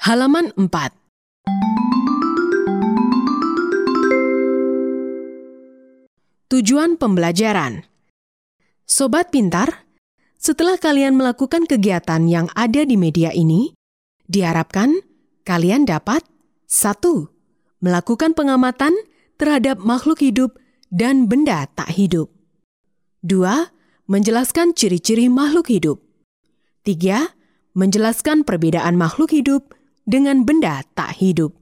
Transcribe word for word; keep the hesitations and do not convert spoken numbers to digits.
halaman empat. Tujuan pembelajaran. Sobat pintar, setelah kalian melakukan kegiatan yang ada di media ini, diharapkan kalian dapat satu. Melakukan pengamatan terhadap makhluk hidup dan benda tak hidup. dua. Menjelaskan ciri-ciri makhluk hidup. tiga. Menjelaskan perbedaan makhluk hidup dengan benda tak hidup.